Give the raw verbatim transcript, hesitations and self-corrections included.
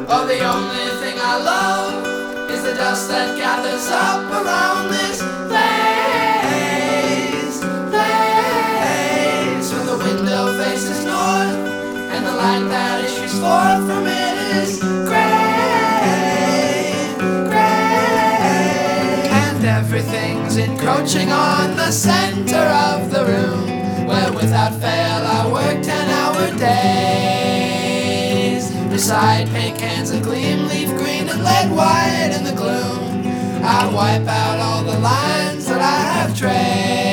Oh, the only thing I love is the dust that gathers up around this place, place. When the window faces north and the light that issues forth from it is gray, gray. And everything's encroaching on the center of the room, where without fail I work ten-hour days. Beside pink cans of gleam, leaf green and lead white in the gloom, I wipe out all the lines that I have traced.